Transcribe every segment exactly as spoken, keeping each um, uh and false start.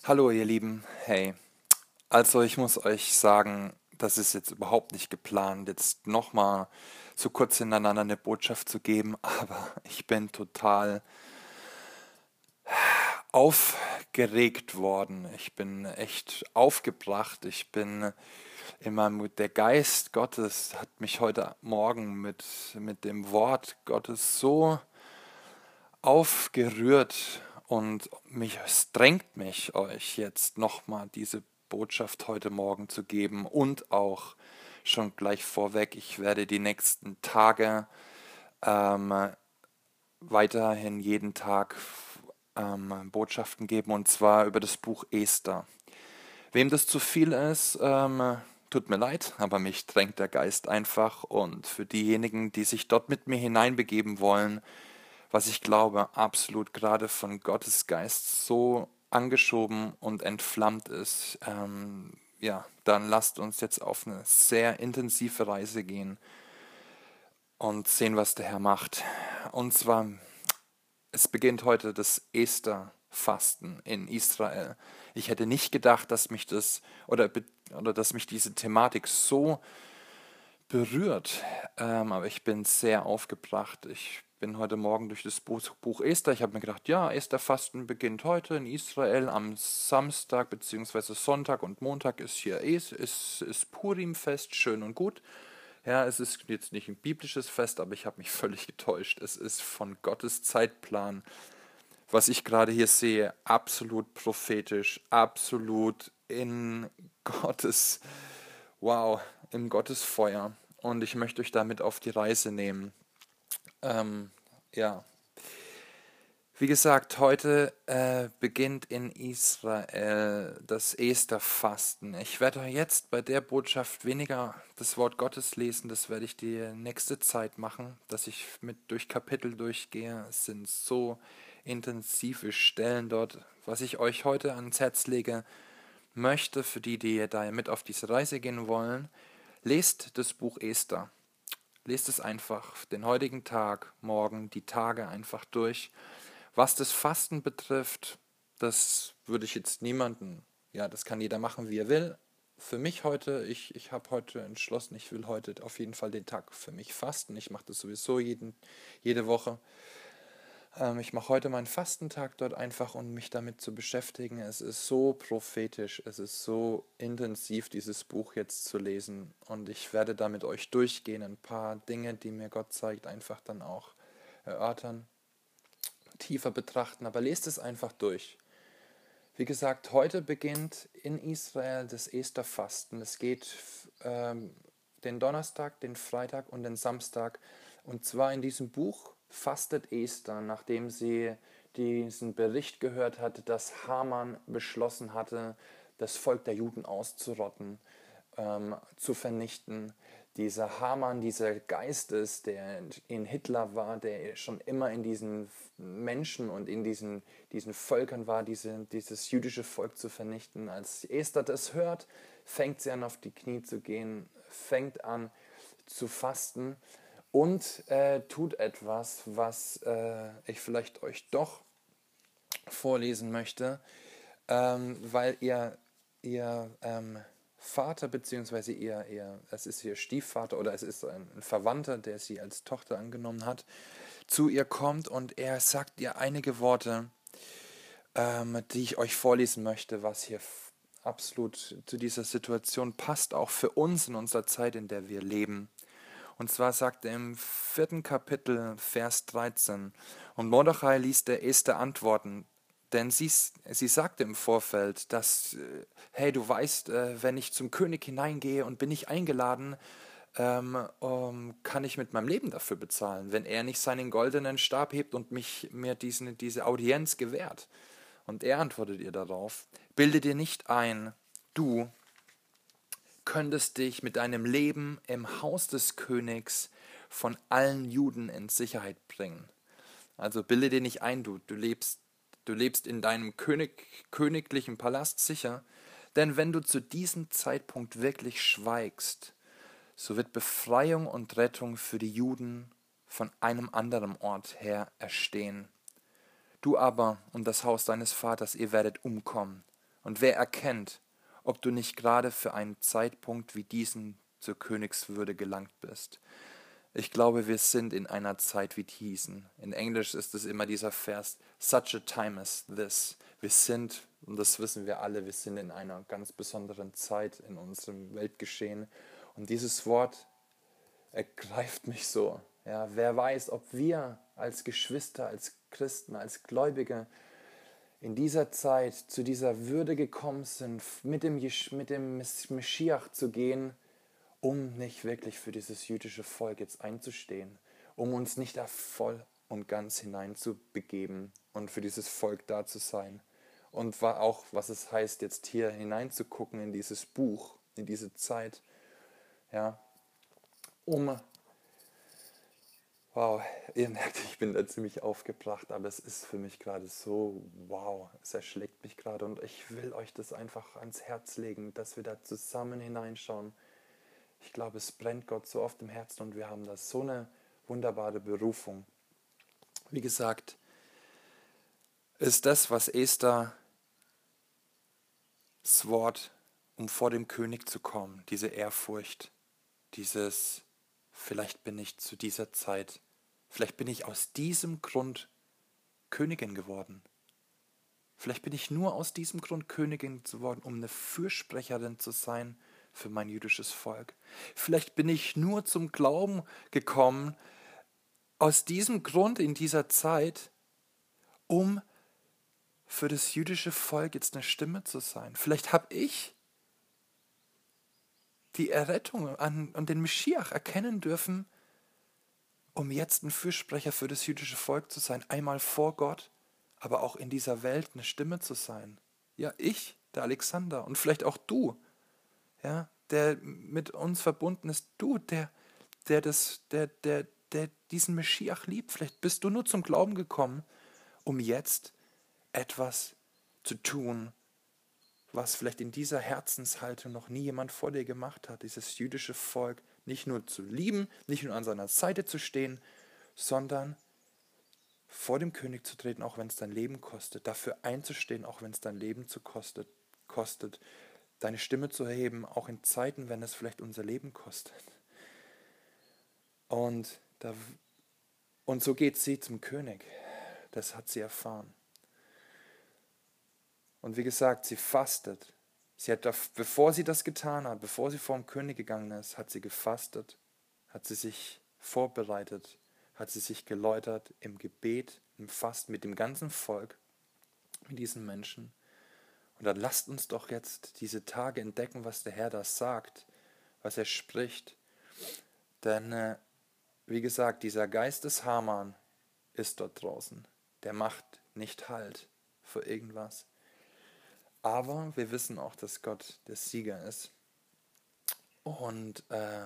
Hallo ihr Lieben, hey. Also ich muss euch sagen, das ist jetzt überhaupt nicht geplant, jetzt nochmal so kurz hintereinander eine Botschaft zu geben, aber ich bin total aufgeregt worden. Ich bin echt aufgebracht. Ich bin immer mit der Geist Gottes hat mich heute Morgen mit, mit dem Wort Gottes so aufgerührt und mich, es drängt mich, euch jetzt nochmal diese Botschaft heute Morgen zu geben und auch schon gleich vorweg, ich werde die nächsten Tage ähm, weiterhin jeden Tag ähm, Botschaften geben und zwar über das Buch Esther. Wem das zu viel ist, ähm, tut mir leid, aber mich drängt der Geist einfach und für diejenigen, die sich dort mit mir hineinbegeben wollen, was ich glaube, absolut gerade von Gottes Geist so angeschoben und entflammt ist, ähm, ja, dann lasst uns jetzt auf eine sehr intensive Reise gehen und sehen, was der Herr macht. Und zwar, es beginnt heute das Esther-Fasten in Israel. Ich hätte nicht gedacht, dass mich das oder, oder dass mich diese Thematik so berührt, ähm, aber ich bin sehr aufgebracht. Ich bin heute Morgen durch das Buch, Buch Esther. Ich habe mir gedacht, ja, Esther-Fasten beginnt heute in Israel am Samstag beziehungsweise Sonntag und Montag ist hier Es, ist, ist Purim-Fest, schön und gut. Ja, es ist jetzt nicht ein biblisches Fest, aber ich habe mich völlig getäuscht. Es ist von Gottes Zeitplan, was ich gerade hier sehe, absolut prophetisch, absolut in Gottes, wow, im Gottesfeuer. Und ich möchte euch damit auf die Reise nehmen. Ähm, ja, wie gesagt, heute äh, beginnt in Israel das Esterfasten. Ich werde jetzt bei der Botschaft weniger das Wort Gottes lesen, das werde ich die nächste Zeit machen, dass ich mit durch Kapitel durchgehe. Es sind so intensive Stellen dort, was ich euch heute ans Herz lege, möchte, für die, die da mit auf diese Reise gehen wollen, lest das Buch Esther. Lest es einfach, den heutigen Tag, morgen, die Tage einfach durch. Was das Fasten betrifft, das würde ich jetzt niemanden, ja, das kann jeder machen, wie er will. Für mich heute, ich, ich habe heute entschlossen, ich will heute auf jeden Fall den Tag für mich fasten. Ich mache das sowieso jeden, jede Woche. Ähm, ich mache heute meinen Fastentag dort einfach, um mich damit zu beschäftigen. Es ist so prophetisch, es ist so intensiv, dieses Buch jetzt zu lesen. Und ich werde da mit euch durchgehen, ein paar Dinge, die mir Gott zeigt, einfach dann auch erörtern, tiefer betrachten. Aber lest es einfach durch. Wie gesagt, heute beginnt in Israel das Esterfasten. Es geht ähm, den Donnerstag, den Freitag und den Samstag. Und zwar in diesem Buch fastet Esther, nachdem sie diesen Bericht gehört hatte, dass Haman beschlossen hatte, das Volk der Juden auszurotten, ähm, zu vernichten. Dieser Haman, dieser Geist ist, der in Hitler war, der schon immer in diesen Menschen und in diesen, diesen Völkern war, diese, dieses jüdische Volk zu vernichten. Als Esther das hört, fängt sie an, auf die Knie zu gehen, fängt an zu fasten und äh, tut etwas, was äh, ich vielleicht euch doch vorlesen möchte, ähm, weil ihr, ihr ähm, Vater beziehungsweise ihr, ihr, es ist ihr Stiefvater oder es ist ein, ein Verwandter, der sie als Tochter angenommen hat, zu ihr kommt und er sagt ihr einige Worte, ähm, die ich euch vorlesen möchte, was hier absolut zu dieser Situation passt, auch für uns in unserer Zeit, in der wir leben. Und zwar sagt er im vierten Kapitel, Vers dreizehn, und Mordechai ließ der Esther antworten, denn sie, sie sagte im Vorfeld, dass, äh, hey, du weißt, äh, wenn ich zum König hineingehe und bin ich eingeladen, ähm, um, kann ich mit meinem Leben dafür bezahlen, wenn er nicht seinen goldenen Stab hebt und mich, mir diesen, diese Audienz gewährt. Und er antwortet ihr darauf, bilde dir nicht ein, du könntest dich mit deinem Leben im Haus des Königs von allen Juden in Sicherheit bringen. Also bilde dir nicht ein, du, du lebst, du lebst in deinem König, königlichen Palast sicher, denn wenn du zu diesem Zeitpunkt wirklich schweigst, so wird Befreiung und Rettung für die Juden von einem anderen Ort her erstehen. Du aber und das Haus deines Vaters, ihr werdet umkommen. Und wer erkennt, ob du nicht gerade für einen Zeitpunkt wie diesen zur Königswürde gelangt bist? Ich glaube, wir sind in einer Zeit wie diesen. In Englisch ist es immer dieser Vers, such a time as this. Wir sind, und das wissen wir alle, wir sind in einer ganz besonderen Zeit in unserem Weltgeschehen. Und dieses Wort ergreift mich so. Ja, wer weiß, ob wir als Geschwister, als Christen, als Gläubige in dieser Zeit zu dieser Würde gekommen sind, mit dem, mit dem Meschiach zu gehen, um nicht wirklich für dieses jüdische Volk jetzt einzustehen, um uns nicht da voll und ganz hineinzubegeben und für dieses Volk da zu sein. Und auch, was es heißt, jetzt hier hineinzugucken in dieses Buch, in diese Zeit, ja, um, wow, ihr merkt, ich bin da ziemlich aufgebracht, aber es ist für mich gerade so, wow, es erschlägt mich gerade und ich will euch das einfach ans Herz legen, dass wir da zusammen hineinschauen. Ich glaube, es brennt Gott so oft im Herzen und wir haben da so eine wunderbare Berufung. Wie gesagt, ist das, was Esther das Wort, um vor dem König zu kommen, diese Ehrfurcht, dieses, vielleicht bin ich zu dieser Zeit, vielleicht bin ich aus diesem Grund Königin geworden. Vielleicht bin ich nur aus diesem Grund Königin geworden, um eine Fürsprecherin zu sein für mein jüdisches Volk. Vielleicht bin ich nur zum Glauben gekommen, aus diesem Grund in dieser Zeit, um für das jüdische Volk jetzt eine Stimme zu sein. Vielleicht habe ich die Errettung an, und den Meschiach erkennen dürfen, um jetzt ein Fürsprecher für das jüdische Volk zu sein, einmal vor Gott, aber auch in dieser Welt eine Stimme zu sein. Ja, ich, der Alexander, und vielleicht auch du, ja, der mit uns verbunden ist, du, der, der, das, der, der, der diesen Meschiach liebt. Vielleicht bist du nur zum Glauben gekommen, um jetzt etwas zu tun, was vielleicht in dieser Herzenshaltung noch nie jemand vor dir gemacht hat, dieses jüdische Volk nicht nur zu lieben, nicht nur an seiner Seite zu stehen, sondern vor dem König zu treten, auch wenn es dein Leben kostet, dafür einzustehen, auch wenn es dein Leben zu kostet, kostet, deine Stimme zu erheben, auch in Zeiten, wenn es vielleicht unser Leben kostet. Und, da, und so geht sie zum König. Das hat sie erfahren. Und wie gesagt, sie fastet. Sie hat, bevor sie das getan hat, bevor sie vor dem König gegangen ist, hat sie gefastet, hat sie sich vorbereitet, hat sie sich geläutert im Gebet, im Fasten mit dem ganzen Volk, mit diesen Menschen. Und dann lasst uns doch jetzt diese Tage entdecken, was der Herr da sagt, was er spricht. Denn, äh, wie gesagt, dieser Geist des Haman ist dort draußen. Der macht nicht Halt für irgendwas. Aber wir wissen auch, dass Gott der Sieger ist. Und äh,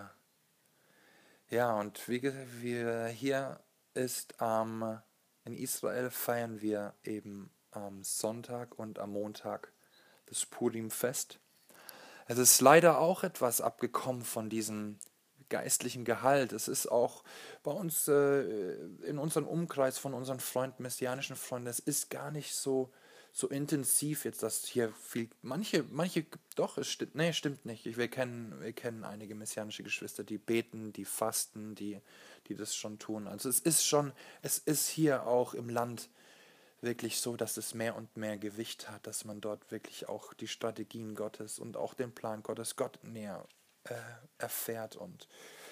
ja, und wie wir hier ist, ähm, in Israel feiern wir eben am Sonntag und am Montag das Purim-Fest. Es ist leider auch etwas abgekommen von diesem geistlichen Gehalt. Es ist auch bei uns äh, in unserem Umkreis von unseren Freunden, messianischen Freunden, es ist gar nicht so so intensiv jetzt, dass hier viel, manche, manche, doch, es stimmt, nee, stimmt nicht. Wir kennen, wir kennen einige messianische Geschwister, die beten, die fasten, die, die das schon tun. Also es ist schon, es ist hier auch im Land wirklich so, dass es mehr und mehr Gewicht hat, dass man dort wirklich auch die Strategien Gottes und auch den Plan Gottes Gott näher äh, erfährt. Und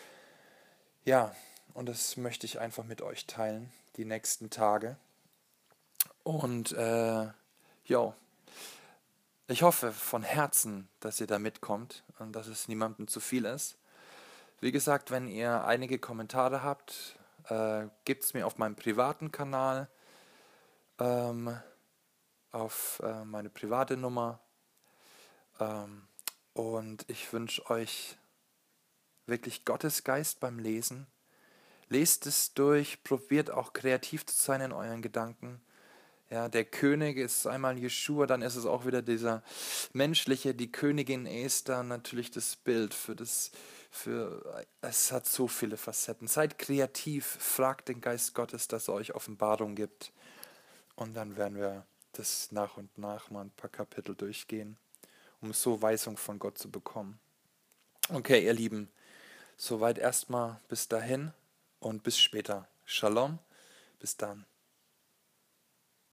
ja, und das möchte ich einfach mit euch teilen, die nächsten Tage. Und äh, Jo, ich hoffe von Herzen, dass ihr da mitkommt und dass es niemandem zu viel ist. Wie gesagt, wenn ihr einige Kommentare habt, äh, gebt es mir auf meinem privaten Kanal, ähm, auf äh, meine private Nummer. Ähm, und ich wünsche euch wirklich Gottes Geist beim Lesen. Lest es durch, probiert auch kreativ zu sein in euren Gedanken. Ja, der König ist einmal Jeschua, dann ist es auch wieder dieser menschliche, die Königin Esther, natürlich das Bild für das, für, es hat so viele Facetten. Seid kreativ, fragt den Geist Gottes, dass er euch Offenbarung gibt und dann werden wir das nach und nach mal ein paar Kapitel durchgehen, um so Weisung von Gott zu bekommen. Okay, ihr Lieben, soweit erstmal bis dahin und bis später. Shalom, bis dann.